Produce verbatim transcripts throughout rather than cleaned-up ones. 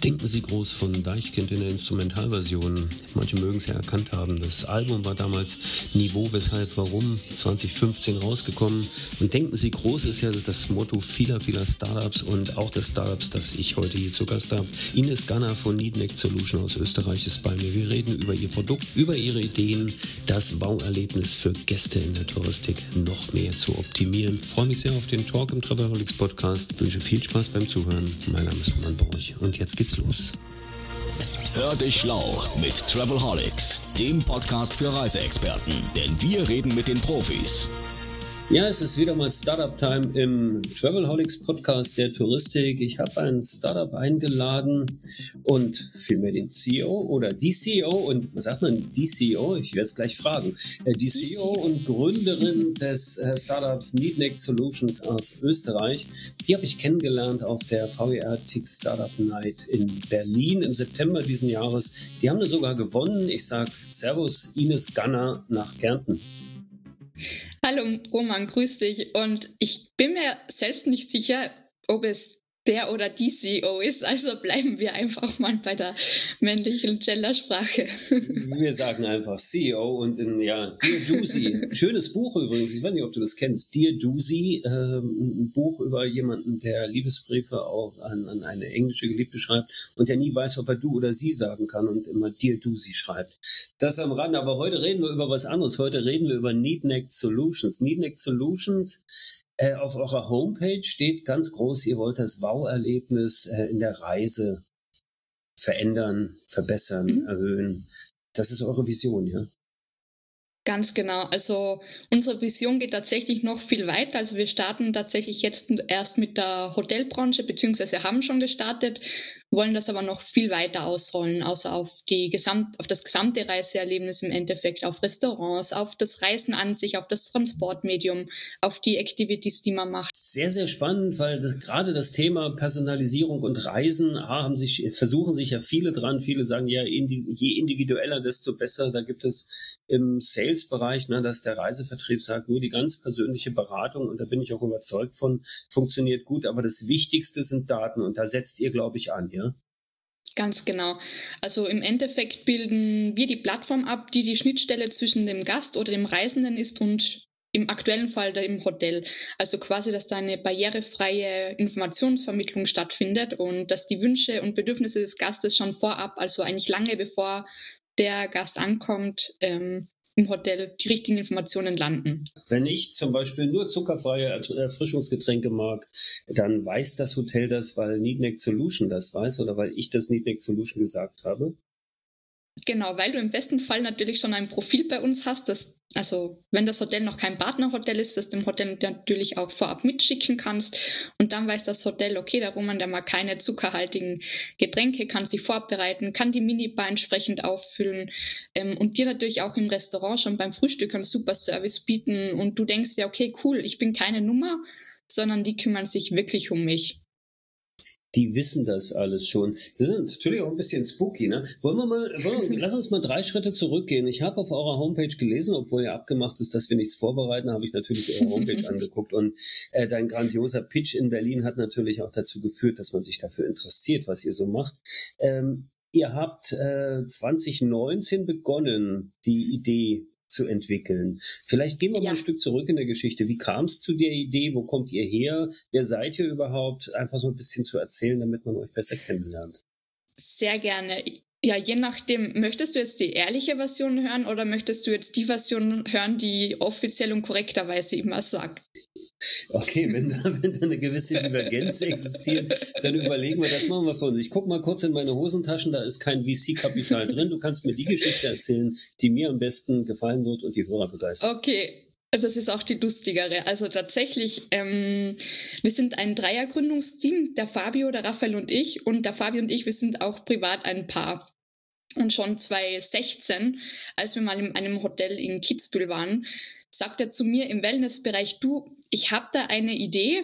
Denken Sie groß von Deichkind in der Instrumentalversion. Manche mögen es ja erkannt haben. Das Album war damals Niveau, weshalb, warum, zwanzig fünfzehn rausgekommen. Und Denken Sie groß ist ja das Motto vieler, vieler Startups und auch des Startups, das ich heute hier zu Gast habe. Ines Ganner von Neatneck Solution aus Österreich ist bei mir. Wir reden über Ihr Produkt, über Ihre Ideen, das Wow-Erlebnis für Gäste in der Touristik noch mehr zu optimieren. Ich freue mich sehr auf den Talk im Travelholics Podcast. Wünsche viel Spaß beim Zuhören. Mein Name ist Roman Borch und jetzt geht's los. Hör dich schlau mit Travelholics, dem Podcast für Reiseexperten, denn wir reden mit den Profis. Ja, es ist wieder mal Startup-Time im Travelholics Podcast der Touristik. Ich habe ein Startup eingeladen und vielmehr den C E O oder die C E O und, was sagt man, die C E O? Ich werde es gleich fragen. Die C E O und Gründerin des Startups Neatneck Solutions aus Österreich. Die habe ich kennengelernt auf der V E R T I C Startup Night in Berlin im September diesen Jahres. Die haben da sogar gewonnen. Ich sage Servus Ines Ganner nach Kärnten. Hallo Roman, grüß dich. Und ich bin mir selbst nicht sicher, ob es der oder die C E O ist, also bleiben wir einfach mal bei der männlichen Gendersprache. Wir sagen einfach C E O und in, ja, Dear Doozy, schönes Buch übrigens, ich weiß nicht, ob du das kennst, Dear Doozy, äh, ein Buch über jemanden, der Liebesbriefe auch an, an eine englische Geliebte schreibt und der nie weiß, ob er du oder sie sagen kann und immer Dear Doozy schreibt. Das am Rande, aber heute reden wir über was anderes, heute reden wir über Neatneck Solutions. Neatneck Solutions, Äh, auf eurer Homepage steht ganz groß, ihr wollt das Wow-Erlebnis äh, in der Reise verändern, verbessern, mhm. erhöhen. Das ist eure Vision, ja? Ganz genau. Also unsere Vision geht tatsächlich noch viel weiter. Also wir starten tatsächlich jetzt erst mit der Hotelbranche, beziehungsweise haben schon gestartet, wollen das aber noch viel weiter ausrollen, außer auf die Gesamt, auf das gesamte Reiseerlebnis im Endeffekt, auf Restaurants, auf das Reisen an sich, auf das Transportmedium, auf die Activities, die man macht. Sehr, sehr spannend, weil das, gerade das Thema Personalisierung und Reisen, ah, haben sich, versuchen sich ja viele dran. Viele sagen ja, je individueller, desto besser. Da gibt es im Sales-Bereich, ne, dass der Reisevertrieb sagt, nur die ganz persönliche Beratung, und da bin ich auch überzeugt von, funktioniert gut. Aber das Wichtigste sind Daten und da setzt ihr, glaube ich, an, ja? Ganz genau. Also im Endeffekt bilden wir die Plattform ab, die die Schnittstelle zwischen dem Gast oder dem Reisenden ist und im aktuellen Fall im Hotel. Also quasi, dass da eine barrierefreie Informationsvermittlung stattfindet und dass die Wünsche und Bedürfnisse des Gastes schon vorab, also eigentlich lange bevor der Gast ankommt, ähm, im Hotel die richtigen Informationen landen. Wenn ich zum Beispiel nur zuckerfreie Erfrischungsgetränke mag, dann weiß das Hotel das, weil Neatneck Solution das weiß oder weil ich das Neatneck Solution gesagt habe? Genau, weil du im besten Fall natürlich schon ein Profil bei uns hast, das, also wenn das Hotel noch kein Partnerhotel ist, das dem Hotel natürlich auch vorab mitschicken kannst und dann weiß das Hotel, okay, der Roman, der mag keine zuckerhaltigen Getränke, kann sie vorbereiten, kann die Minibar entsprechend auffüllen ähm, und dir natürlich auch im Restaurant schon beim Frühstück einen super Service bieten und du denkst ja, okay, cool, ich bin keine Nummer, sondern die kümmern sich wirklich um mich. Die wissen das alles schon. Das ist natürlich auch ein bisschen spooky, ne? Wollen wir mal, wollen wir, lass uns mal drei Schritte zurückgehen. Ich habe auf eurer Homepage gelesen, obwohl ja abgemacht ist, dass wir nichts vorbereiten, habe ich natürlich eure Homepage angeguckt und äh, dein grandioser Pitch in Berlin hat natürlich auch dazu geführt, dass man sich dafür interessiert, was ihr so macht. Ähm, ihr habt äh, zwanzig neunzehn begonnen, die Idee zu entwickeln. Vielleicht gehen wir ja. mal ein Stück zurück in der Geschichte. Wie kam es zu der Idee? Wo kommt ihr her? Wer seid ihr überhaupt? Einfach so ein bisschen zu erzählen, damit man euch besser kennenlernt. Sehr gerne. Ja, je nachdem, möchtest du jetzt die ehrliche Version hören oder möchtest du jetzt die Version hören, die offiziell und korrekterweise immer sagt? Okay, wenn da, wenn da eine gewisse Divergenz existiert, dann überlegen wir, das machen wir von uns. Ich gucke mal kurz in meine Hosentaschen, da ist kein V C-Kapital drin. Du kannst mir die Geschichte erzählen, die mir am besten gefallen wird und die Hörer begeistert. Okay, das ist auch die lustigere. Also tatsächlich, ähm, wir sind ein Dreiergründungsteam, der Fabio, der Raphael und ich. Und der Fabio und ich, wir sind auch privat ein Paar. Und schon zwanzig sechzehn, als wir mal in einem Hotel in Kitzbühel waren, sagt er zu mir im Wellnessbereich, du, ich habe da eine Idee,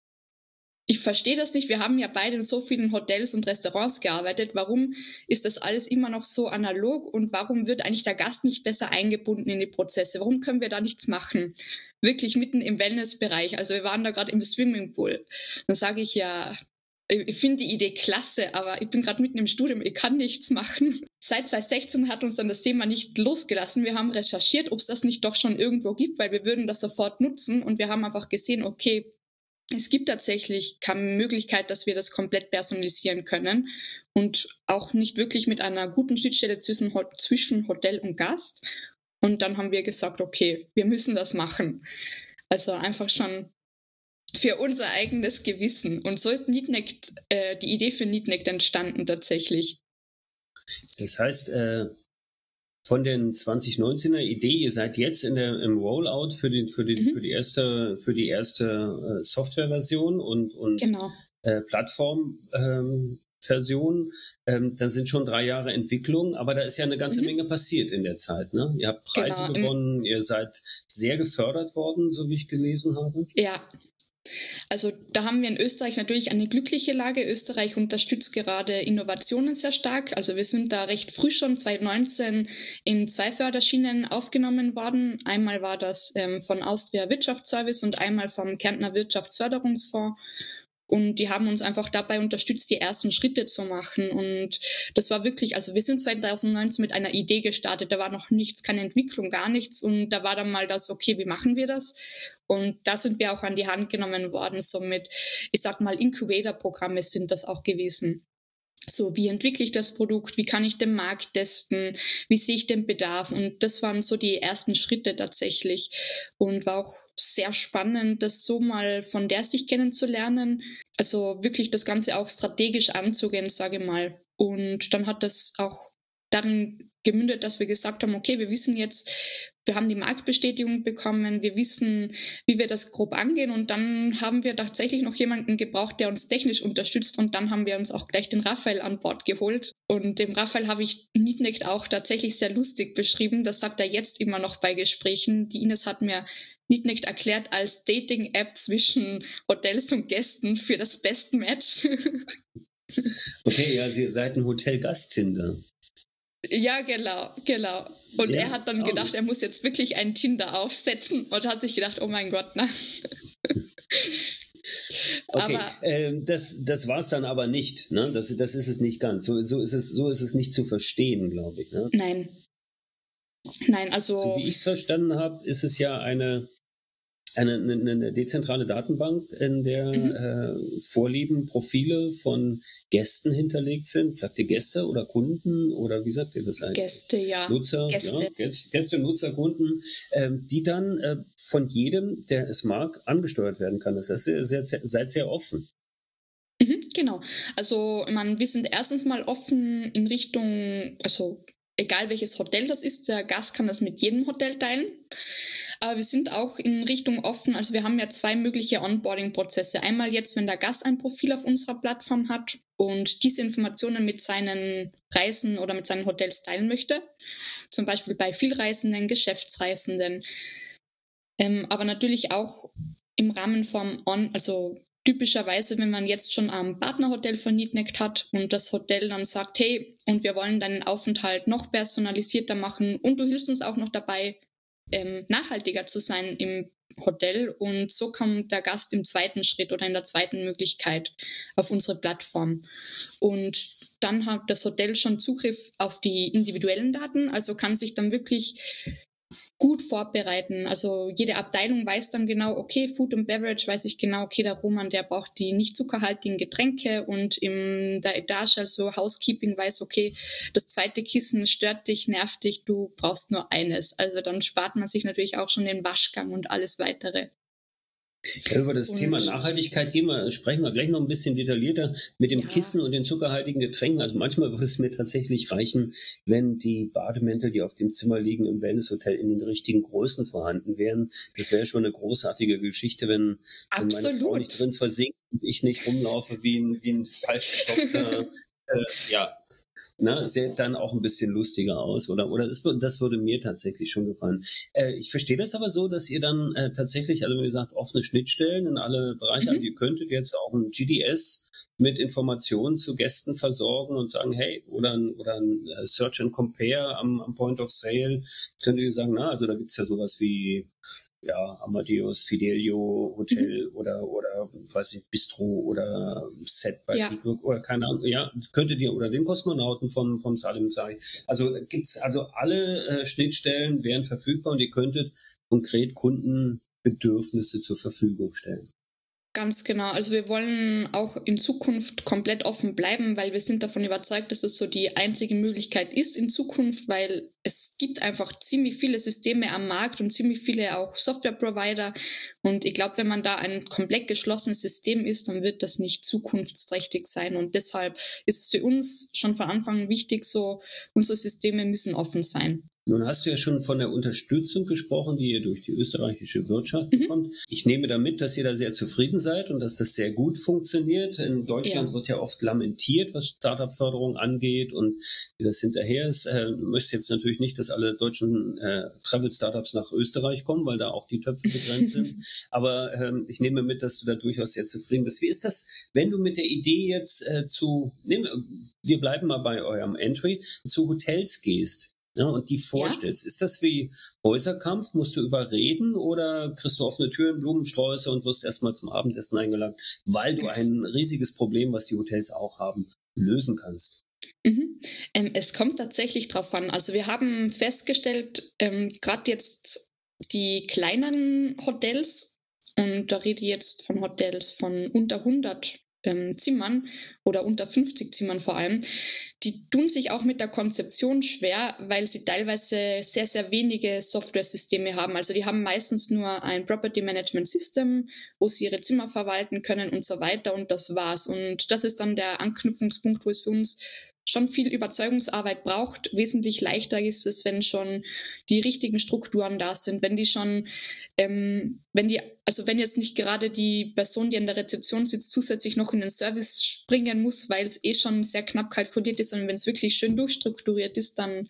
ich verstehe das nicht, wir haben ja beide in so vielen Hotels und Restaurants gearbeitet, warum ist das alles immer noch so analog und warum wird eigentlich der Gast nicht besser eingebunden in die Prozesse, warum können wir da nichts machen? Wirklich mitten im Wellnessbereich, also wir waren da gerade im Swimmingpool, dann sage ich ja, Ich finde die Idee klasse, aber ich bin gerade mitten im Studium, ich kann nichts machen. Seit zwanzig sechzehn hat uns dann das Thema nicht losgelassen. Wir haben recherchiert, ob es das nicht doch schon irgendwo gibt, weil wir würden das sofort nutzen und wir haben einfach gesehen, okay, es gibt tatsächlich keine Möglichkeit, dass wir das komplett personalisieren können und auch nicht wirklich mit einer guten Schnittstelle zwischen, zwischen Hotel und Gast. Und dann haben wir gesagt, okay, wir müssen das machen. Also einfach schon für unser eigenes Gewissen. Und so ist Neatnect, äh, die Idee für Neatnect entstanden tatsächlich. Das heißt, äh, von den zwanzig neunzehner Idee, ihr seid jetzt in der, im Rollout für, den, für, den, mhm. für die erste, für die erste äh, Softwareversion und, und genau. äh, Plattformversion. Ähm, ähm, dann sind schon drei Jahre Entwicklung, aber da ist ja eine ganze mhm. Menge passiert in der Zeit. Ne? Ihr habt Preise genau. gewonnen, ihr seid sehr gefördert worden, so wie ich gelesen habe. Ja. Also da haben wir in Österreich natürlich eine glückliche Lage. Österreich unterstützt gerade Innovationen sehr stark. Also wir sind da recht früh schon zwanzig neunzehn in zwei Förderschienen aufgenommen worden. Einmal war das ähm, von Austria Wirtschaftsservice und einmal vom Kärntner Wirtschaftsförderungsfonds. Und die haben uns einfach dabei unterstützt, die ersten Schritte zu machen. Und das war wirklich, also wir sind zwanzig neunzehn mit einer Idee gestartet. Da war noch nichts, keine Entwicklung, gar nichts. Und da war dann mal das, okay, wie machen wir das? Und da sind wir auch an die Hand genommen worden. So mit, ich sag mal, Incubator-Programme sind das auch gewesen. So, wie entwickle ich das Produkt? Wie kann ich den Markt testen? Wie sehe ich den Bedarf? Und das waren so die ersten Schritte tatsächlich. Und war auch sehr spannend, das so mal von der Sicht kennenzulernen. Also wirklich das Ganze auch strategisch anzugehen, sage ich mal. Und dann hat das auch darin gemündet, dass wir gesagt haben, okay, wir wissen jetzt, wir haben die Marktbestätigung bekommen, wir wissen, wie wir das grob angehen und dann haben wir tatsächlich noch jemanden gebraucht, der uns technisch unterstützt und dann haben wir uns auch gleich den Raphael an Bord geholt und dem Raphael habe ich Neatnect auch tatsächlich sehr lustig beschrieben, das sagt er jetzt immer noch bei Gesprächen. Die Ines hat mir Neatnect erklärt als Dating-App zwischen Hotels und Gästen für das Best Match. Okay, also ihr seid ein Hotel-Gast-Tinder. Ja, genau, genau. Und ja, er hat dann gedacht, oh. er muss jetzt wirklich ein Tinder aufsetzen und hat sich gedacht, oh mein Gott, nein. Okay, aber, äh, das, das war es dann aber nicht, ne? Das, das ist es nicht ganz. So, so, ist es, so ist es nicht zu verstehen, glaube ich. Ne? Nein. Nein, also... So wie ich es verstanden habe, ist es ja eine... Eine, eine, eine dezentrale Datenbank, in der mhm. äh, Vorlieben, Profile von Gästen hinterlegt sind. Sagt ihr Gäste oder Kunden oder wie sagt ihr das eigentlich? Gäste, ja. Nutzer, Gäste, ja, Gäste Nutzer, Kunden, ähm, die dann äh, von jedem, der es mag, angesteuert werden kann. Das heißt, ihr seid sehr, seid sehr offen. Mhm, genau. Also, ich meine, wir sind erstens mal offen in Richtung, also egal welches Hotel das ist, der Gast kann das mit jedem Hotel teilen. Aber wir sind auch in Richtung offen, also wir haben ja zwei mögliche Onboarding-Prozesse. Einmal jetzt, wenn der Gast ein Profil auf unserer Plattform hat und diese Informationen mit seinen Reisen oder mit seinen Hotels teilen möchte. Zum Beispiel bei Vielreisenden, Geschäftsreisenden. Ähm, aber natürlich auch im Rahmen vom On, also typischerweise, wenn man jetzt schon ein Partnerhotel von Neatnect hat und das Hotel dann sagt, hey, und wir wollen deinen Aufenthalt noch personalisierter machen und du hilfst uns auch noch dabei, ähm, nachhaltiger zu sein im Hotel und so kommt der Gast im zweiten Schritt oder in der zweiten Möglichkeit auf unsere Plattform. Und dann hat das Hotel schon Zugriff auf die individuellen Daten, also kann sich dann wirklich gut vorbereiten. Also jede Abteilung weiß dann genau, okay, Food and Beverage weiß ich genau, okay, der Roman, der braucht die nicht zuckerhaltigen Getränke und in der Etage, also Housekeeping weiß, okay, das zweite Kissen stört dich, nervt dich, du brauchst nur eines. Also dann spart man sich natürlich auch schon den Waschgang und alles weitere. Ja, über das und, Thema Nachhaltigkeit gehen wir, sprechen wir gleich noch ein bisschen detaillierter mit dem ja. Kissen und den zuckerhaltigen Getränken. Also manchmal würde es mir tatsächlich reichen, wenn die Bademäntel, die auf dem Zimmer liegen im Wellnesshotel, in den richtigen Größen vorhanden wären. Das wäre schon eine großartige Geschichte, wenn, wenn meine Frau nicht drin versinkt und ich nicht rumlaufe wie ein, wie ein falsch geschockter, äh, ja. Na, sähe dann auch ein bisschen lustiger aus, oder? Oder das, das würde mir tatsächlich schon gefallen. Äh, ich verstehe das aber so, dass ihr dann äh, tatsächlich, also wenn ihr sagt, offene Schnittstellen in alle Bereiche, mhm. also ihr könntet jetzt auch ein G D S mit Informationen zu Gästen versorgen und sagen, hey, oder ein, oder ein Search and Compare am, am Point of Sale, könnt ihr sagen, na, also da gibt's ja sowas wie ja, Amadeus, Fidelio, Hotel mhm. oder, oder, weiß ich, Bistro oder Set bei ja. Peakwork oder keine Ahnung, ja, könntet ihr, oder den Kosmonauten vom, vom Salim Sai. Also gibt's, also alle äh, Schnittstellen wären verfügbar und ihr könntet konkret Kundenbedürfnisse zur Verfügung stellen. Ganz genau. Also wir wollen auch in Zukunft komplett offen bleiben, weil wir sind davon überzeugt, dass es so die einzige Möglichkeit ist in Zukunft, weil es gibt einfach ziemlich viele Systeme am Markt und ziemlich viele auch Software-Provider. Und ich glaube, wenn man da ein komplett geschlossenes System ist, dann wird das nicht zukunftsträchtig sein. Und deshalb ist es für uns schon von Anfang an wichtig, so unsere Systeme müssen offen sein. Nun hast du ja schon von der Unterstützung gesprochen, die ihr durch die österreichische Wirtschaft mhm. bekommt. Ich nehme damit, dass ihr da sehr zufrieden seid und dass das sehr gut funktioniert. In Deutschland ja. wird ja oft lamentiert, was Startup-Förderung angeht und wie das hinterher ist. Äh, du möchtest jetzt natürlich nicht, dass alle deutschen äh, Travel-Startups nach Österreich kommen, weil da auch die Töpfe begrenzt sind. Aber ähm, ich nehme mit, dass du da durchaus sehr zufrieden bist. Wie ist das, wenn du mit der Idee jetzt äh, zu, nehmen, wir bleiben mal bei eurem Entry, zu Hotels gehst? Ja, und die vorstellst. Ja. Ist das wie Häuserkampf? Musst du überreden oder kriegst du offene Türen, Blumensträuße und wirst erstmal zum Abendessen eingeladen, weil du ein riesiges Problem, was die Hotels auch haben, lösen kannst? Mhm. Ähm, es kommt tatsächlich drauf an. Also wir haben festgestellt, ähm, gerade jetzt die kleineren Hotels, und da rede ich jetzt von Hotels von unter hundert ähm, Zimmern oder unter fünfzig Zimmern vor allem, die tun sich auch mit der Konzeption schwer, weil sie teilweise sehr, sehr wenige Software-Systeme haben. Also die haben meistens nur ein Property Management System, wo sie ihre Zimmer verwalten können und so weiter und das war's. Und das ist dann der Anknüpfungspunkt, wo es für uns schon viel Überzeugungsarbeit braucht. Wesentlich leichter ist es, wenn schon die richtigen Strukturen da sind, wenn die schon, ähm, wenn die, also wenn jetzt nicht gerade die Person, die an der Rezeption sitzt, zusätzlich noch in den Service springen muss, weil es eh schon sehr knapp kalkuliert ist, sondern wenn es wirklich schön durchstrukturiert ist, dann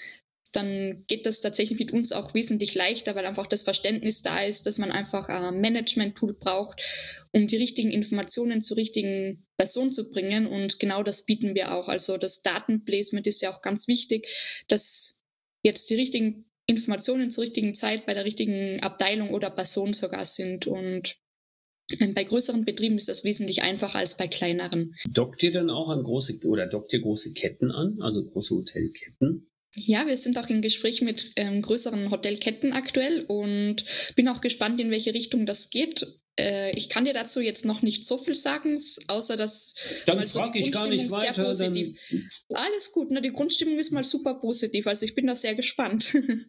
dann geht das tatsächlich mit uns auch wesentlich leichter, weil einfach das Verständnis da ist, dass man einfach ein Management-Tool braucht, um die richtigen Informationen zur richtigen Person zu bringen. Und genau das bieten wir auch. Also das Datenplacement ist ja auch ganz wichtig, dass jetzt die richtigen Informationen zur richtigen Zeit bei der richtigen Abteilung oder Person sogar sind. Und bei größeren Betrieben ist das wesentlich einfacher als bei kleineren. Dockt ihr dann auch an große oder dockt ihr große Ketten an, also große Hotelketten? Ja, wir sind auch im Gespräch mit ähm, größeren Hotelketten aktuell und bin auch gespannt, in welche Richtung das geht. Äh, ich kann dir dazu jetzt noch nicht so viel sagen, außer dass dann mal so frag ich gar nicht weiter. Positiv. Alles gut, ne? Die Grundstimmung ist mal super positiv, also ich bin da sehr gespannt.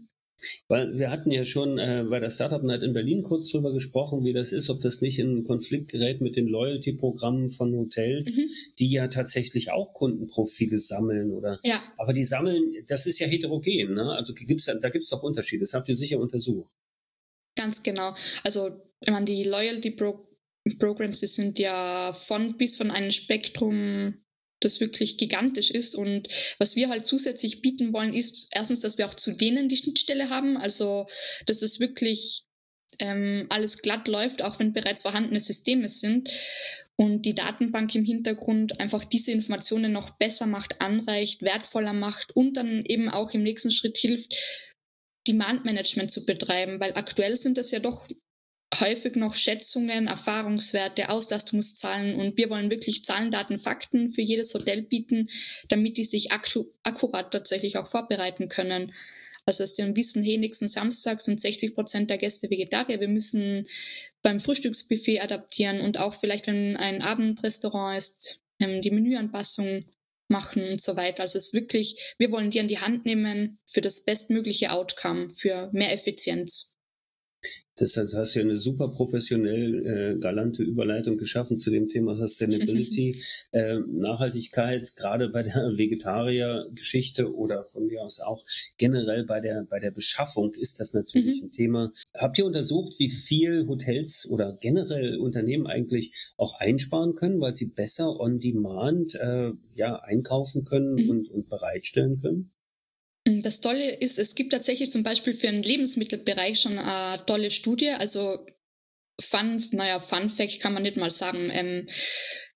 Weil wir hatten ja schon äh, bei der Startup Night in Berlin kurz drüber gesprochen, wie das ist, ob das nicht in Konflikt gerät mit den Loyalty-Programmen von Hotels, mhm. die ja tatsächlich auch Kundenprofile sammeln, oder? Ja. Aber die sammeln, das ist ja heterogen, ne? Also gibt's, da gibt's doch Unterschiede. Das habt ihr sicher untersucht. Ganz genau. Also, ich meine, die Loyalty-Programs, die sind ja von bis von einem Spektrum, das wirklich gigantisch ist, und was wir halt zusätzlich bieten wollen, ist erstens, dass wir auch zu denen die Schnittstelle haben, also dass das wirklich ähm, alles glatt läuft, auch wenn bereits vorhandene Systeme sind und die Datenbank im Hintergrund einfach diese Informationen noch besser macht, anreicht, wertvoller macht und dann eben auch im nächsten Schritt hilft, Demand-Management zu betreiben, weil aktuell sind das ja doch häufig noch Schätzungen, Erfahrungswerte, Auslastungszahlen, und wir wollen wirklich Zahlen, Daten, Fakten für jedes Hotel bieten, damit die sich akku- akkurat tatsächlich auch vorbereiten können. Also dass die dann wissen, hey, nächsten Samstag sind sechzig Prozent der Gäste Vegetarier, wir müssen beim Frühstücksbuffet adaptieren und auch vielleicht, wenn ein Abendrestaurant ist, die Menüanpassung machen und so weiter. Also es ist wirklich, wir wollen die an die Hand nehmen für das bestmögliche Outcome, für mehr Effizienz. Deshalb hast du ja eine super professionell äh, galante Überleitung geschaffen zu dem Thema Sustainability, äh, Nachhaltigkeit, gerade bei der Vegetarier-Geschichte oder von mir aus auch generell bei der bei der Beschaffung ist das natürlich mhm. ein Thema. Habt ihr untersucht, wie viel Hotels oder generell Unternehmen eigentlich auch einsparen können, weil sie besser on demand äh, ja einkaufen können mhm. und, und bereitstellen können? Das Tolle ist, es gibt tatsächlich zum Beispiel für den Lebensmittelbereich schon eine tolle Studie, also Fun, naja, Fun Fact kann man nicht mal sagen. Ähm,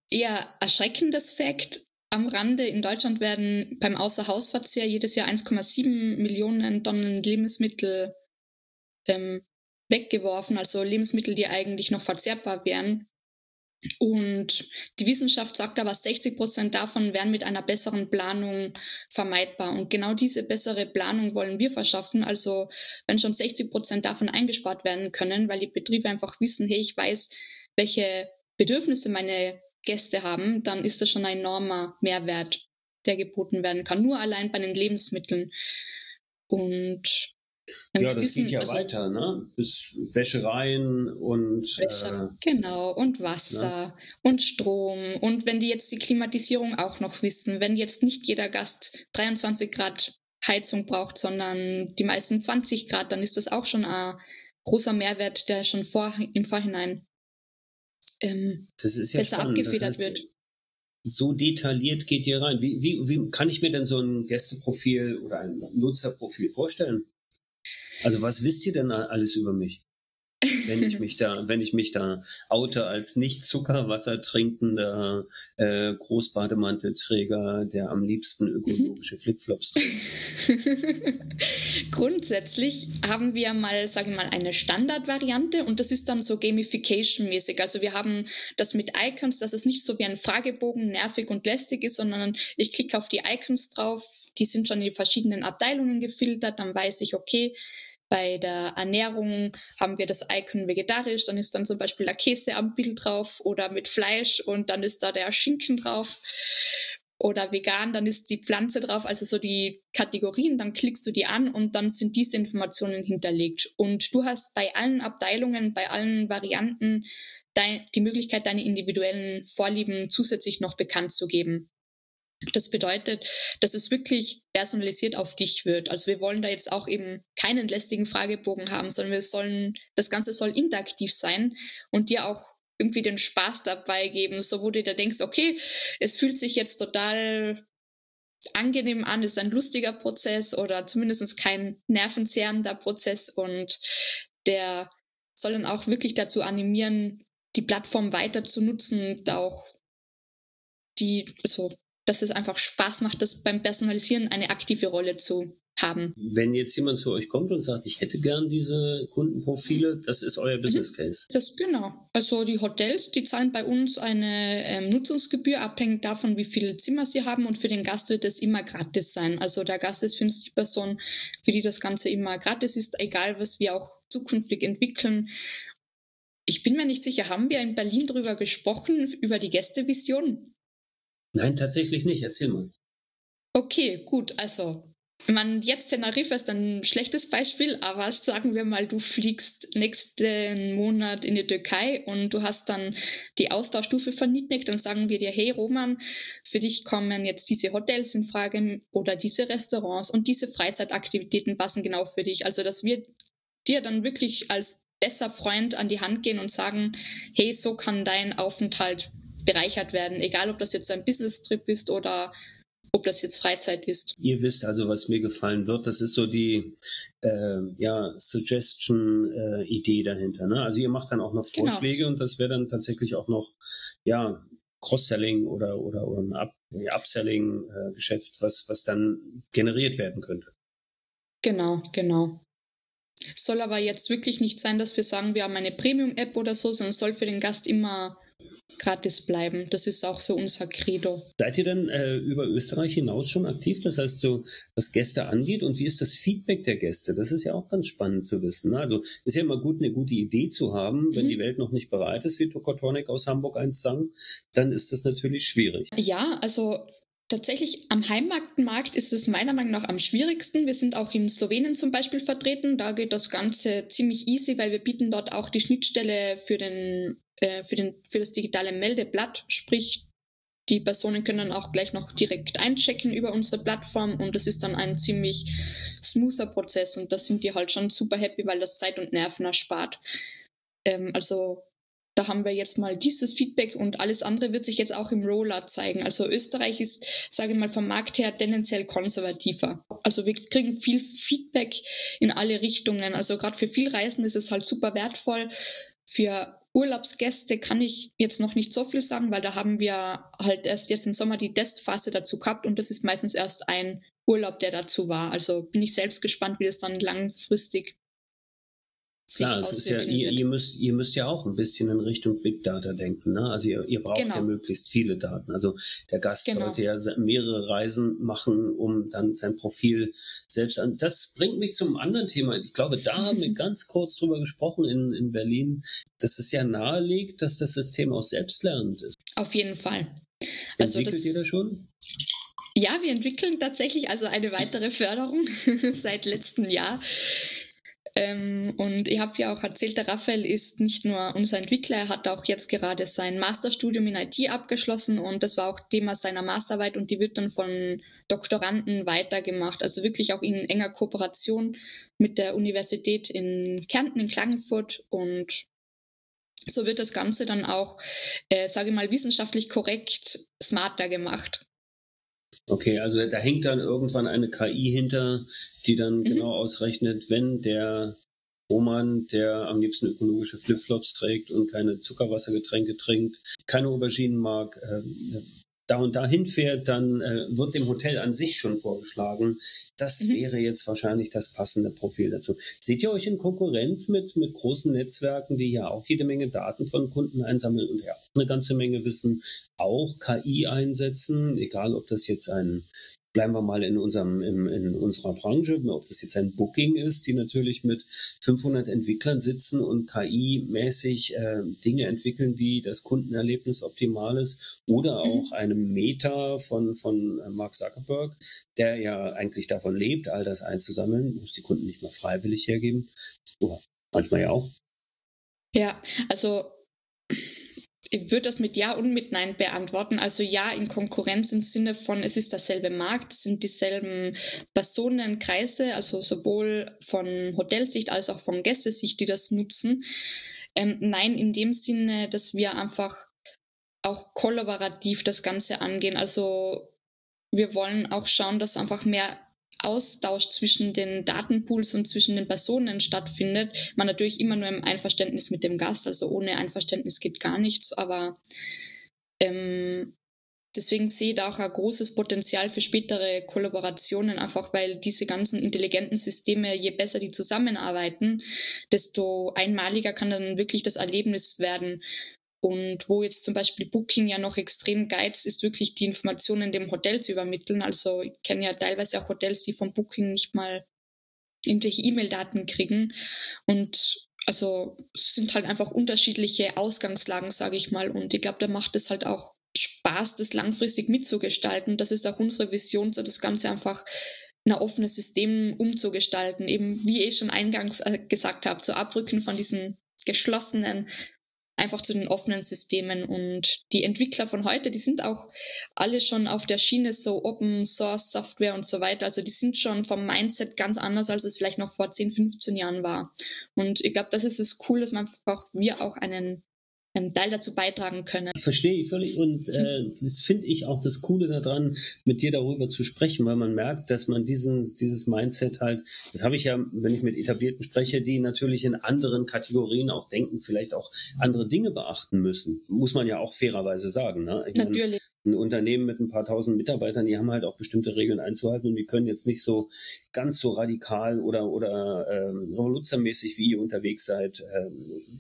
eher erschreckendes Fakt am Rande. In Deutschland werden beim Außerhausverzehr jedes Jahr eins Komma sieben Millionen Tonnen Lebensmittel ähm, weggeworfen, also Lebensmittel, die eigentlich noch verzehrbar wären. Und die Wissenschaft sagt aber, sechzig Prozent davon wären mit einer besseren Planung vermeidbar. Und genau diese bessere Planung wollen wir verschaffen. Also wenn schon sechzig Prozent davon eingespart werden können, weil die Betriebe einfach wissen, hey, ich weiß, welche Bedürfnisse meine Gäste haben, dann ist das schon ein enormer Mehrwert, der geboten werden kann. Nur allein bei den Lebensmitteln. Und ja, das wissen, geht ja also, weiter, ne? Bis Wäschereien und Wäsche, äh, genau, und Wasser, ne? Und Strom. Und wenn die jetzt die Klimatisierung auch noch wissen, wenn jetzt nicht jeder Gast dreiundzwanzig Grad Heizung braucht, sondern die meisten zwanzig Grad, dann ist das auch schon ein großer Mehrwert, der schon vor, im Vorhinein ähm, das ist ja besser spannend. abgefedert das heißt, wird. So detailliert geht ihr rein. Wie, wie, wie kann ich mir denn so ein Gästeprofil oder ein Nutzerprofil vorstellen? Also was wisst ihr denn alles über mich, wenn ich mich da, wenn ich mich da oute als nicht Zuckerwasser trinkender äh, Großbademantelträger, der am liebsten ökologische Flipflops trägt? Grundsätzlich haben wir mal, sagen wir mal, eine Standardvariante und das ist dann so Gamification-mäßig. Also wir haben das mit Icons, dass es nicht so wie ein Fragebogen nervig und lästig ist, sondern ich klicke auf die Icons drauf, die sind schon in die verschiedenen Abteilungen gefiltert, dann weiß ich, okay, bei der Ernährung haben wir das Icon vegetarisch, dann ist dann zum Beispiel der Käse am Bild drauf oder mit Fleisch und dann ist da der Schinken drauf oder vegan, dann ist die Pflanze drauf, also so die Kategorien, dann klickst du die an und dann sind diese Informationen hinterlegt. Und du hast bei allen Abteilungen, bei allen Varianten dein, die Möglichkeit, deine individuellen Vorlieben zusätzlich noch bekannt zu geben. Das bedeutet, dass es wirklich personalisiert auf dich wird. Also wir wollen da jetzt auch eben keinen lästigen Fragebogen haben, sondern wir sollen, das Ganze soll interaktiv sein und dir auch irgendwie den Spaß dabei geben, so wo du dir denkst, okay, es fühlt sich jetzt total angenehm an, ist ein lustiger Prozess oder zumindest kein nervenzehrender Prozess und der soll dann auch wirklich dazu animieren, die Plattform weiter zu nutzen, da auch die, so, dass es einfach Spaß macht, das beim Personalisieren eine aktive Rolle zu haben. Wenn jetzt jemand zu euch kommt und sagt, ich hätte gern diese Kundenprofile, das ist euer Business Case. Das, genau. Also die Hotels, die zahlen bei uns eine ähm, Nutzungsgebühr, abhängig davon, wie viele Zimmer sie haben und für den Gast wird es immer gratis sein. Also der Gast ist fünfzig Personen, für die das Ganze immer gratis ist, egal was wir auch zukünftig entwickeln. Ich bin mir nicht sicher, haben wir in Berlin drüber gesprochen, über die Gästevision? Nein, tatsächlich nicht. Erzähl mal. Okay, gut. Also, man, jetzt Teneriffa ist ein schlechtes Beispiel, aber sagen wir mal, du fliegst nächsten Monat in die Türkei und du hast dann die Austauschstufe verniedrigt, dann sagen wir dir, hey Roman, für dich kommen jetzt diese Hotels in Frage oder diese Restaurants und diese Freizeitaktivitäten passen genau für dich. Also, dass wir dir dann wirklich als besser Freund an die Hand gehen und sagen, hey, so kann dein Aufenthalt bereichert werden, egal ob das jetzt ein Business-Trip ist oder ob das jetzt Freizeit ist. Ihr wisst also, was mir gefallen wird. Das ist so die äh, ja, Suggestion-Idee äh, dahinter. Ne? Also ihr macht dann auch noch Vorschläge genau. Und das wäre dann tatsächlich auch noch ja Cross-Selling oder, oder, oder ein Up- Upselling-Geschäft, äh, was, was dann generiert werden könnte. Genau, genau. Es soll aber jetzt wirklich nicht sein, dass wir sagen, wir haben eine Premium-App oder so, sondern es soll für den Gast immer gratis bleiben. Das ist auch so unser Credo. Seid ihr denn äh, über Österreich hinaus schon aktiv? Das heißt, so was Gäste angeht und wie ist das Feedback der Gäste? Das ist ja auch ganz spannend zu wissen. Ne? Also ist ja immer gut, eine gute Idee zu haben. Wenn mhm. die Welt noch nicht bereit ist, wie Tokotronic aus Hamburg einst sang, dann ist das natürlich schwierig. Ja, also tatsächlich am Heimmarktmarkt ist es meiner Meinung nach am schwierigsten. Wir sind auch in Slowenien zum Beispiel vertreten. Da geht das Ganze ziemlich easy, weil wir bieten dort auch die Schnittstelle für den äh, für den für das digitale Meldeblatt. Sprich, die Personen können dann auch gleich noch direkt einchecken über unsere Plattform und das ist dann ein ziemlich smoother Prozess und da sind die halt schon super happy, weil das Zeit und Nerven erspart. Ähm, also Da haben wir jetzt mal dieses Feedback und alles andere wird sich jetzt auch im Rollout zeigen. Also Österreich ist, sage ich mal, vom Markt her tendenziell konservativer. Also wir kriegen viel Feedback in alle Richtungen. Also gerade für viel Reisende ist es halt super wertvoll. Für Urlaubsgäste kann ich jetzt noch nicht so viel sagen, weil da haben wir halt erst jetzt im Sommer die Testphase dazu gehabt und das ist meistens erst ein Urlaub, der dazu war. Also bin ich selbst gespannt, wie das dann langfristig sich Klar, es ist ja, auswirken ihr, wird. ihr müsst, ihr müsst ja auch ein bisschen in Richtung Big Data denken, ne? Also ihr, ihr braucht Genau. ja möglichst viele Daten. Also der Gast Genau. sollte ja mehrere Reisen machen, um dann sein Profil selbst an. Das bringt mich zum anderen Thema. Ich glaube, da haben wir ganz kurz drüber gesprochen in, in Berlin, dass es ja nahelegt, dass das System auch selbstlernend ist. Auf jeden Fall. Also Entwickelt das, ihr das schon? Ja, wir entwickeln tatsächlich also eine weitere Förderung seit letztem Jahr. Ähm, und ich habe ja auch erzählt, der Raphael ist nicht nur unser Entwickler, er hat auch jetzt gerade sein Masterstudium in I T abgeschlossen und das war auch Thema seiner Masterarbeit und die wird dann von Doktoranden weitergemacht, also wirklich auch in enger Kooperation mit der Universität in Kärnten, in Klagenfurt und so wird das Ganze dann auch, äh, sage ich mal, wissenschaftlich korrekt smarter gemacht. Okay, also da hängt dann irgendwann eine K I hinter, die dann mhm. genau ausrechnet, wenn der Roman, der am liebsten ökologische Flipflops trägt und keine Zuckerwassergetränke trinkt, keine Auberginen mag, äh, da und da hinfährt, dann äh, wird dem Hotel an sich schon vorgeschlagen, das mhm. wäre jetzt wahrscheinlich das passende Profil dazu. Seht ihr euch in Konkurrenz mit, mit großen Netzwerken, die ja auch jede Menge Daten von Kunden einsammeln und ja eine ganze Menge Wissen, auch K I einsetzen, egal ob das jetzt ein, bleiben wir mal in unserem in, in unserer Branche, ob das jetzt ein Booking ist, die natürlich mit fünfhundert Entwicklern sitzen und K I-mäßig äh, Dinge entwickeln, wie das Kundenerlebnis optimal ist, oder auch mhm. eine Meta von von Mark Zuckerberg, der ja eigentlich davon lebt, all das einzusammeln, muss die Kunden nicht mehr freiwillig hergeben, oder manchmal ja auch. Ja, also ich würde das mit Ja und mit Nein beantworten. Also ja, in Konkurrenz im Sinne von, es ist derselbe Markt, es sind dieselben Personenkreise, also sowohl von Hotelsicht als auch von Gästesicht, die das nutzen. Ähm, nein, in dem Sinne, dass wir einfach auch kollaborativ das Ganze angehen. Also wir wollen auch schauen, dass einfach mehr Austausch zwischen den Datenpools und zwischen den Personen stattfindet. Man natürlich immer nur im Einverständnis mit dem Gast, also ohne Einverständnis geht gar nichts, aber ähm, deswegen sehe ich da auch ein großes Potenzial für spätere Kollaborationen, einfach weil diese ganzen intelligenten Systeme, je besser die zusammenarbeiten, desto einmaliger kann dann wirklich das Erlebnis werden. Und wo jetzt zum Beispiel Booking ja noch extrem geizt, ist wirklich die Informationen dem Hotel zu übermitteln. Also ich kenne ja teilweise auch Hotels, die vom Booking nicht mal irgendwelche E-Mail-Daten kriegen. Und also es sind halt einfach unterschiedliche Ausgangslagen, sage ich mal. Und ich glaube, da macht es halt auch Spaß, das langfristig mitzugestalten. Das ist auch unsere Vision, so das Ganze einfach ein offenes System umzugestalten. Eben, wie ich schon eingangs gesagt habe, zu abrücken von diesem geschlossenen einfach zu den offenen Systemen. Und die Entwickler von heute, die sind auch alle schon auf der Schiene so Open Source Software und so weiter. Also die sind schon vom Mindset ganz anders, als es vielleicht noch vor zehn, fünfzehn Jahren war. Und ich glaube, das ist es cool, dass man einfach, wir auch einen einen Teil dazu beitragen können. Verstehe ich völlig und äh, das finde ich auch das Coole daran, mit dir darüber zu sprechen, weil man merkt, dass man diesen, dieses Mindset halt, das habe ich ja, wenn ich mit Etablierten spreche, die natürlich in anderen Kategorien auch denken, vielleicht auch andere Dinge beachten müssen. Muss man ja auch fairerweise sagen. Ne? Ich Natürlich. Meine, ein Unternehmen mit ein paar tausend Mitarbeitern, die haben halt auch bestimmte Regeln einzuhalten und die können jetzt nicht so ganz so radikal oder, oder ähm, revolutionärmäßig, wie ihr unterwegs seid, ähm,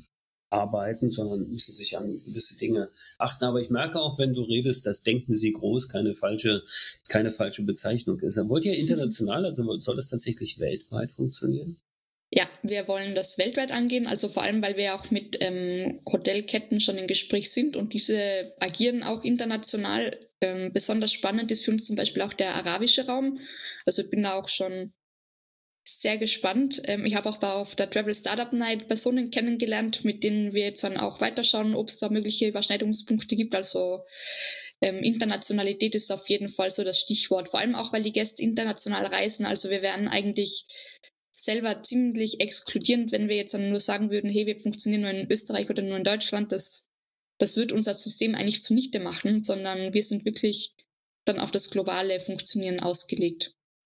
arbeiten, sondern müssen sich an gewisse Dinge achten. Aber ich merke auch, wenn du redest, das Denken Sie groß, keine falsche, keine falsche Bezeichnung ist. Wollt ihr international, also soll das tatsächlich weltweit funktionieren? Ja, wir wollen das weltweit angehen, also vor allem, weil wir auch mit ähm, Hotelketten schon im Gespräch sind und diese agieren auch international. Ähm, besonders spannend ist für uns zum Beispiel auch der arabische Raum. Also ich bin da auch schon sehr gespannt. Ich habe auch auf der Travel Startup Night Personen kennengelernt, mit denen wir jetzt dann auch weiterschauen, ob es da mögliche Überschneidungspunkte gibt. Also ähm, Internationalität ist auf jeden Fall so das Stichwort. Vor allem auch, weil die Gäste international reisen. Also wir wären eigentlich selber ziemlich exkludierend, wenn wir jetzt dann nur sagen würden, hey, wir funktionieren nur in Österreich oder nur in Deutschland. Das, das wird unser System eigentlich zunichte machen, sondern wir sind wirklich dann auf das globale Funktionieren ausgelegt.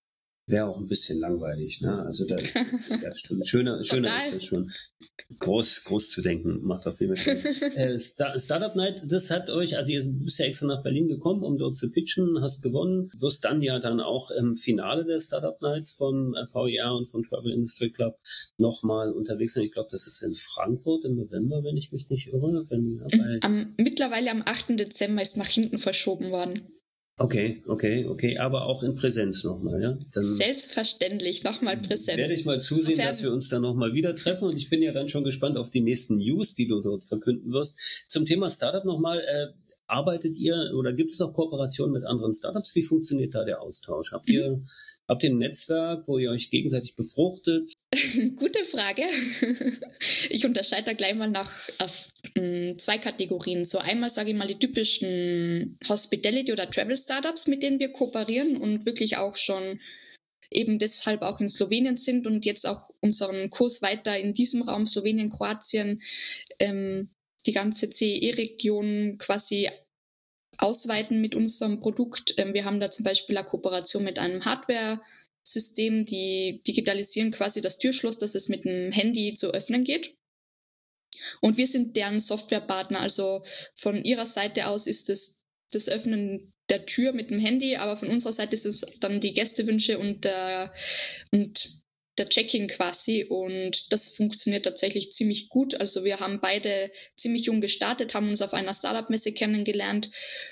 wäre auch ein bisschen langweilig, ne? Also da ist das, ja, stimmt. Schöner, schöner ist das schon. Groß, groß zu denken, macht auf jeden Fall Spaß. äh, Star- Startup Night, das hat euch, also ihr bist ja extra nach Berlin gekommen, um dort zu pitchen, hast gewonnen, wirst dann ja dann auch im Finale der Startup Nights von V I R und von Travel Industry Club nochmal unterwegs sein. Ich glaube, das ist in Frankfurt im November, wenn ich mich nicht irre. Wenn, mhm. am, mittlerweile am achten Dezember ist nach hinten verschoben worden. Okay, okay, okay, aber auch in Präsenz nochmal, ja? Dann Selbstverständlich, nochmal Präsenz. werde ich mal zusehen, Sofern dass wir uns da nochmal wieder treffen und ich bin ja dann schon gespannt auf die nächsten News, die du dort verkünden wirst. Zum Thema Startup nochmal, äh, arbeitet ihr oder gibt es auch Kooperationen mit anderen Startups? Wie funktioniert da der Austausch? Habt ihr, mhm. habt ihr ein Netzwerk, wo ihr euch gegenseitig befruchtet? Gute Frage. Ich unterscheide da gleich mal nach auf mh, zwei Kategorien. So einmal sage ich mal die typischen Hospitality- oder Travel-Startups, mit denen wir kooperieren und wirklich auch schon eben deshalb auch in Slowenien sind und jetzt auch unseren Kurs weiter in diesem Raum, Slowenien, Kroatien, ähm, die ganze C E E-Region quasi ausweiten mit unserem Produkt. Ähm, wir haben da zum Beispiel eine Kooperation mit einem Hardware- System, die digitalisieren quasi das Türschloss, dass es mit dem Handy zu öffnen geht. Und wir sind deren Softwarepartner, also von ihrer Seite aus ist es das Öffnen der Tür mit dem Handy, aber von unserer Seite ist es dann die Gästewünsche und der, und der Check-in quasi und das funktioniert tatsächlich ziemlich gut. Also wir haben beide ziemlich jung gestartet, haben uns auf einer Startup-Messe kennengelernt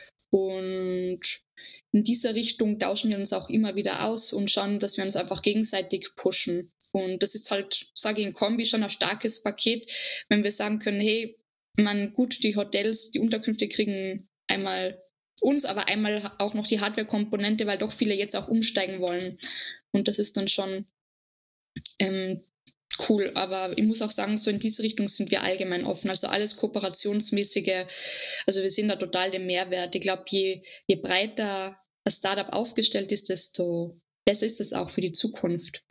und in dieser Richtung tauschen wir uns auch immer wieder aus und schauen, dass wir uns einfach gegenseitig pushen. Und das ist halt, sage ich in Kombi, schon ein starkes Paket, wenn wir sagen können, hey, man, gut, die Hotels, die Unterkünfte kriegen einmal uns, aber einmal auch noch die Hardware-Komponente, weil doch viele jetzt auch umsteigen wollen. Und das ist dann schon ähm, cool. Aber ich muss auch sagen, so in diese Richtung sind wir allgemein offen. Also alles Kooperationsmäßige, also wir sehen da total den Mehrwert. Ich glaube, je, je breiter das Startup aufgestellt ist, desto besser ist es auch für die Zukunft.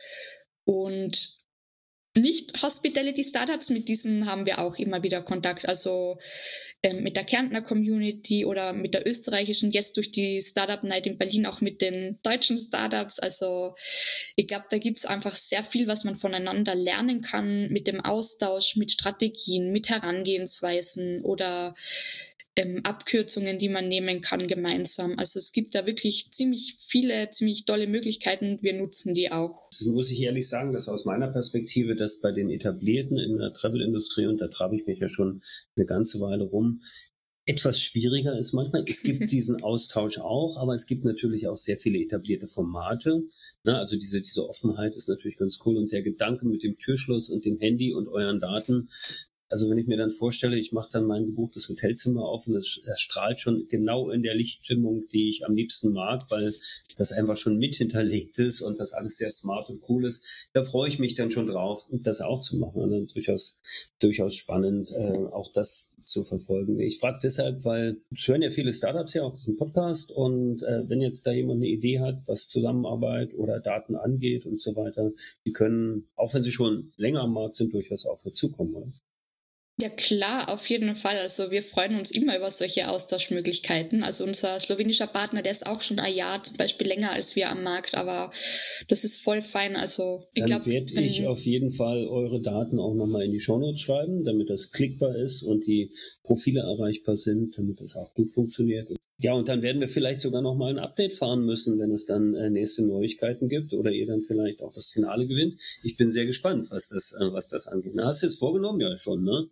Und nicht Hospitality-Startups, mit diesen haben wir auch immer wieder Kontakt. Also ähm, mit der Kärntner Community oder mit der österreichischen, jetzt durch die Startup Night in Berlin auch mit den deutschen Startups. Also ich glaube, da gibt's einfach sehr viel, was man voneinander lernen kann mit dem Austausch, mit Strategien, mit Herangehensweisen oder ähm, Abkürzungen, die man nehmen kann gemeinsam. Also es gibt da wirklich ziemlich viele, ziemlich tolle Möglichkeiten. Wir nutzen die auch. Das muss ich ehrlich sagen, dass aus meiner Perspektive, dass bei den Etablierten in der Travel-Industrie, und da treibe ich mich ja schon eine ganze Weile rum, etwas schwieriger ist manchmal. Es gibt diesen Austausch auch, aber es gibt natürlich auch sehr viele etablierte Formate. Na, also diese, diese Offenheit ist natürlich ganz cool und der Gedanke mit dem Türschloss und dem Handy und euren Daten. Also wenn ich mir dann vorstelle, ich mache dann mein gebuchtes Hotelzimmer auf und das, das strahlt schon genau in der Lichtstimmung, die ich am liebsten mag, weil das einfach schon mit hinterlegt ist und das alles sehr smart und cool ist. Da freue ich mich dann schon drauf, das auch zu machen. Und dann durchaus, durchaus spannend, äh, auch das zu verfolgen. Ich frage deshalb, weil es hören ja viele Startups ja auch diesen Podcast und äh, wenn jetzt da jemand eine Idee hat, was Zusammenarbeit oder Daten angeht und so weiter, die können, auch wenn sie schon länger am Markt sind, durchaus auch dazukommen, oder? Ja klar, auf jeden Fall. Also wir freuen uns immer über solche Austauschmöglichkeiten. Also unser slowenischer Partner, der ist auch schon ein Jahr zum Beispiel länger als wir am Markt, aber das ist voll fein. Also ich Dann glaube, werde ich auf jeden Fall eure Daten auch nochmal in die Shownotes schreiben, damit das klickbar ist und die Profile erreichbar sind, damit das auch gut funktioniert. Ja, und dann werden wir vielleicht sogar nochmal ein Update fahren müssen, wenn es dann äh, nächste Neuigkeiten gibt oder ihr dann vielleicht auch das Finale gewinnt. Ich bin sehr gespannt, was das, äh, was das angeht. Na, hast du es vorgenommen? Ja, schon, ne?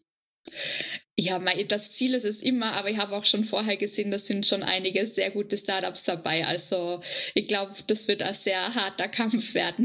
Ja, das Ziel ist es immer, aber ich habe auch schon vorher gesehen, da sind schon einige sehr gute Startups dabei. Also ich glaube, das wird ein sehr harter Kampf werden.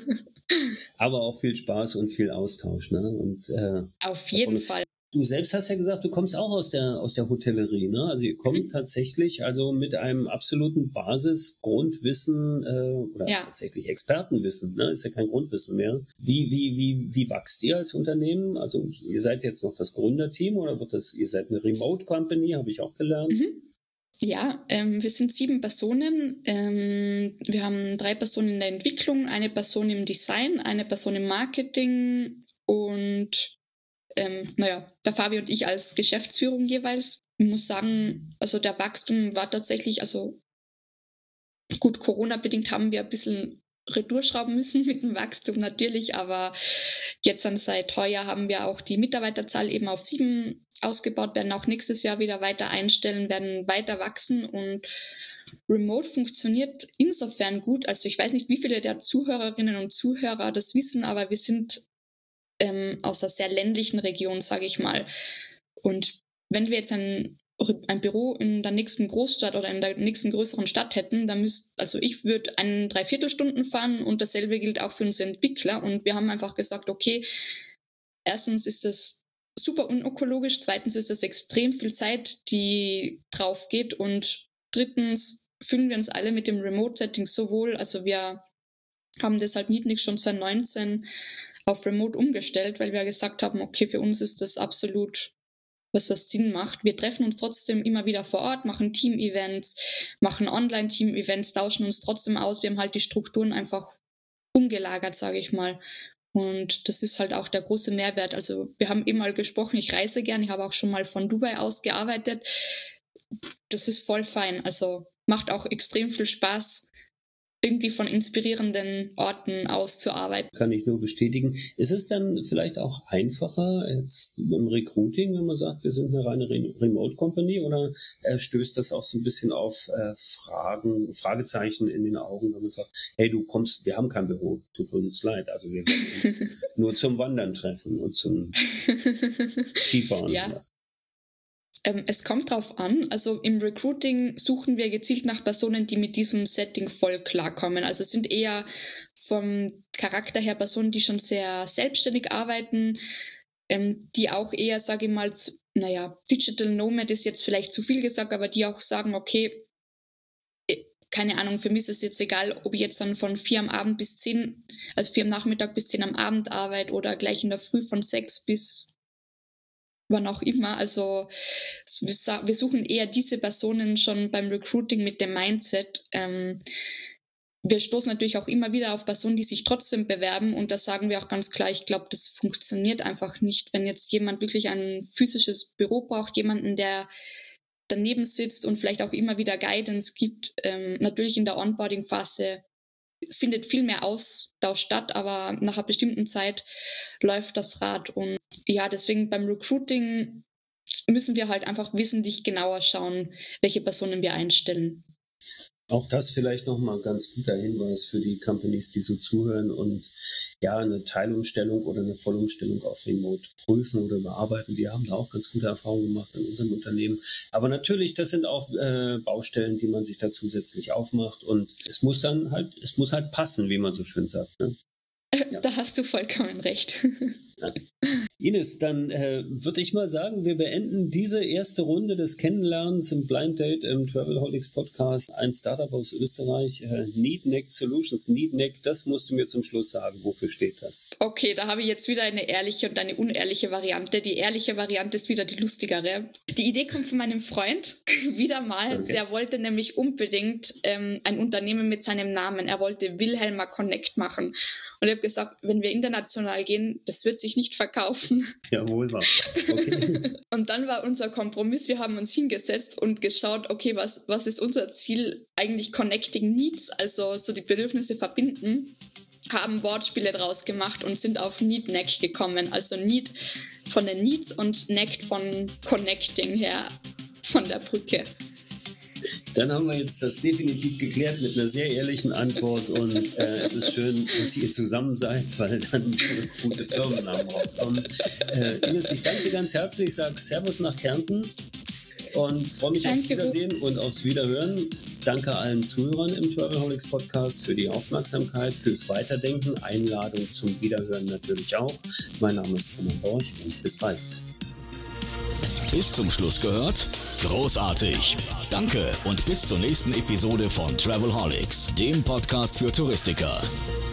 Aber auch viel Spaß und viel Austausch, ne? Und, äh, auf jeden Fall. Du selbst hast ja gesagt, du kommst auch aus der aus der Hotellerie, ne? Also ihr kommt mhm. tatsächlich also mit einem absoluten Basisgrundwissen äh, oder ja. tatsächlich Expertenwissen, ne? Ist ja kein Grundwissen mehr. Wie wie wie wie wächst ihr als Unternehmen? Also ihr seid jetzt noch das Gründerteam oder wird das? Ihr seid eine Remote Company, habe ich auch gelernt. Mhm. Ja, ähm, wir sind sieben Personen. Ähm, wir haben drei Personen in der Entwicklung, eine Person im Design, eine Person im Marketing und Ähm, naja, der Fabi und ich als Geschäftsführung jeweils. Ich muss sagen, also der Wachstum war tatsächlich, also gut, Corona-bedingt haben wir ein bisschen retourschrauben müssen mit dem Wachstum natürlich, aber jetzt dann seit heuer haben wir auch die Mitarbeiterzahl eben auf sieben ausgebaut, werden auch nächstes Jahr wieder weiter einstellen, werden weiter wachsen und Remote funktioniert insofern gut, also ich weiß nicht, wie viele der Zuhörerinnen und Zuhörer das wissen, aber wir sind ähm, aus einer sehr ländlichen Region, sage ich mal. Und wenn wir jetzt ein ein Büro in der nächsten Großstadt oder in der nächsten größeren Stadt hätten, dann müsst, also ich würde einen Dreiviertelstunden fahren und dasselbe gilt auch für unsere Entwickler und wir haben einfach gesagt, okay, erstens ist das super unökologisch, zweitens ist das extrem viel Zeit, die drauf geht und drittens fühlen wir uns alle mit dem Remote-Setting so wohl, also wir haben das halt Neatnik schon zwanzig neunzehn auf Remote umgestellt, weil wir gesagt haben, okay, für uns ist das absolut was was Sinn macht. Wir treffen uns trotzdem immer wieder vor Ort, machen Team-Events, machen Online-Team-Events, tauschen uns trotzdem aus. Wir haben halt die Strukturen einfach umgelagert, sage ich mal. Und das ist halt auch der große Mehrwert. Also wir haben eben mal gesprochen, ich reise gern, ich habe auch schon mal von Dubai aus gearbeitet. Das ist voll fein, also macht auch extrem viel Spaß, irgendwie von inspirierenden Orten aus zu arbeiten. Kann ich nur bestätigen. Ist es dann vielleicht auch einfacher jetzt im Recruiting, wenn man sagt, wir sind eine reine Remote-Company, oder äh, stößt das auch so ein bisschen auf äh, Fragen, Fragezeichen in den Augen, wenn man sagt, hey, du kommst, wir haben kein Büro, tut uns leid, also wir werden uns nur zum Wandern treffen und zum Skifahren. Ja. Ähm, es kommt drauf an, also im Recruiting suchen wir gezielt nach Personen, die mit diesem Setting voll klarkommen. Also es sind eher vom Charakter her Personen, die schon sehr selbstständig arbeiten, ähm, die auch eher, sage ich mal, naja, Digital Nomad ist jetzt vielleicht zu viel gesagt, aber die auch sagen, okay, keine Ahnung, für mich ist es jetzt egal, ob ich jetzt dann von vier am Abend bis zehn, also vier am Nachmittag bis zehn am Abend arbeite oder gleich in der Früh von sechs bis wann auch immer. Also wir suchen eher diese Personen schon beim Recruiting mit dem Mindset. Ähm, wir stoßen natürlich auch immer wieder auf Personen, die sich trotzdem bewerben, und da sagen wir auch ganz klar, ich glaube, das funktioniert einfach nicht, wenn jetzt jemand wirklich ein physisches Büro braucht, jemanden, der daneben sitzt und vielleicht auch immer wieder Guidance gibt. Ähm, natürlich in der Onboarding-Phase findet viel mehr Austausch statt, aber nach einer bestimmten Zeit läuft das Rad. Und ja, deswegen beim Recruiting müssen wir halt einfach wesentlich genauer schauen, welche Personen wir einstellen. Auch das vielleicht nochmal ein ganz guter Hinweis für die Companies, die so zuhören und ja, eine Teilumstellung oder eine Vollumstellung auf Remote prüfen oder überarbeiten. Wir haben da auch ganz gute Erfahrungen gemacht in unserem Unternehmen. Aber natürlich, das sind auch äh, Baustellen, die man sich da zusätzlich aufmacht, und es muss dann halt, es muss halt passen, wie man so schön sagt, ne? Ja. Da hast du vollkommen recht. Ja. Ines, dann äh, würde ich mal sagen, wir beenden diese erste Runde des Kennenlernens im Blind Date im Travelholics Podcast. Ein Startup aus Österreich, äh, Neatnik Solutions. Neatnik, das musst du mir zum Schluss sagen. Wofür steht das? Okay, da habe ich jetzt wieder eine ehrliche und eine unehrliche Variante. Die ehrliche Variante ist wieder die lustigere. Die Idee kommt von meinem Freund, wieder mal. Okay. Der wollte nämlich unbedingt ähm, ein Unternehmen mit seinem Namen. Er wollte Wilhelma Connect machen. Und ich habe gesagt, wenn wir international gehen, das wird sich nicht verkaufen. Jawohl, war. Okay. Und dann war unser Kompromiss, wir haben uns hingesetzt und geschaut, okay, was, was ist unser Ziel? Eigentlich Connecting Needs, also so die Bedürfnisse verbinden, haben Wortspiele draus gemacht und sind auf Neatnek gekommen. Also Need von den Needs und Neck von Connecting her, von der Brücke. Dann haben wir jetzt das definitiv geklärt mit einer sehr ehrlichen Antwort, und äh, es ist schön, dass ihr zusammen seid, weil dann gute Firmennamen rauskommen. Äh, Ines, ich danke dir ganz herzlich, sage Servus nach Kärnten und freue mich danke aufs Wiedersehen du. und aufs Wiederhören. Danke allen Zuhörern im Travelholics Podcast für die Aufmerksamkeit, fürs Weiterdenken, Einladung zum Wiederhören natürlich auch. Mein Name ist Roman Borch und bis bald. Bis zum Schluss gehört? Großartig! Danke und bis zur nächsten Episode von Travelholics, dem Podcast für Touristiker.